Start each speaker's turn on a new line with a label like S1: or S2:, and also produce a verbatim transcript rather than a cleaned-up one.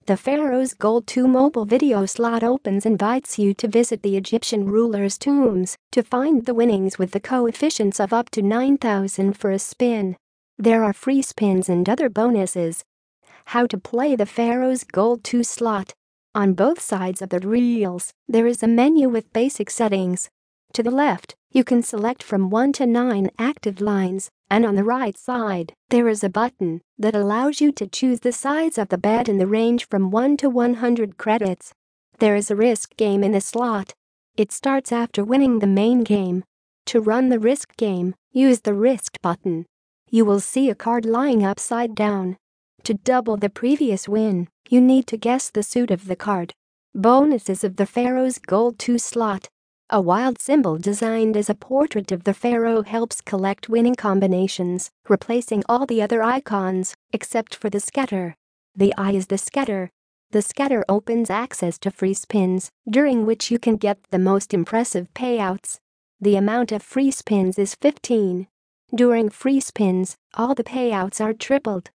S1: The Pharaoh's Gold two mobile video slot opens invites you to visit the Egyptian rulers' tombs to find the winnings with the coefficients of up to nine thousand for a spin. There are free spins and other bonuses. How to play the Pharaoh's Gold two slot. On both sides of the reels, there is a menu with basic settings. To the left, you can select from one to nine active lines, and on the right side, there is a button that allows you to choose the size of the bet in the range from one to one hundred credits. There is a risk game in the slot. It starts after winning the main game. To run the risk game, use the risk button. You will see a card lying upside down. To double the previous win, you need to guess the suit of the card. Bonuses of the Pharaoh's Gold two slot. A wild symbol designed as a portrait of the pharaoh helps collect winning combinations, replacing all the other icons, except for the scatter. The eye is the scatter. The scatter opens access to free spins, during which you can get the most impressive payouts. The amount of free spins is fifteen. During free spins, all the payouts are tripled.